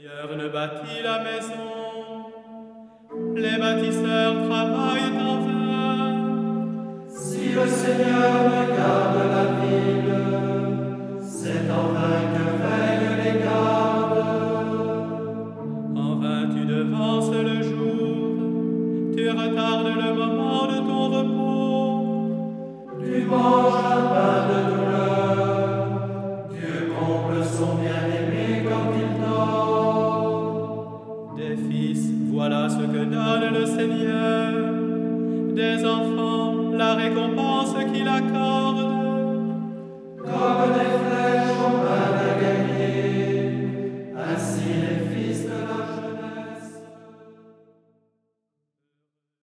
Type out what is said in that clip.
Seigneur ne bâtit la maison, les bâtisseurs travaillent en vain. Si le Seigneur ne garde la ville, c'est en vain que veillent les gardes. En vain tu devances le jour, tu retardes le moment de ton repos. Tu manges un pain de douleur, Dieu comble son bien-aimé quand il dort. Des fils, voilà ce que donne le Seigneur, des enfants, la récompense qu'il accorde.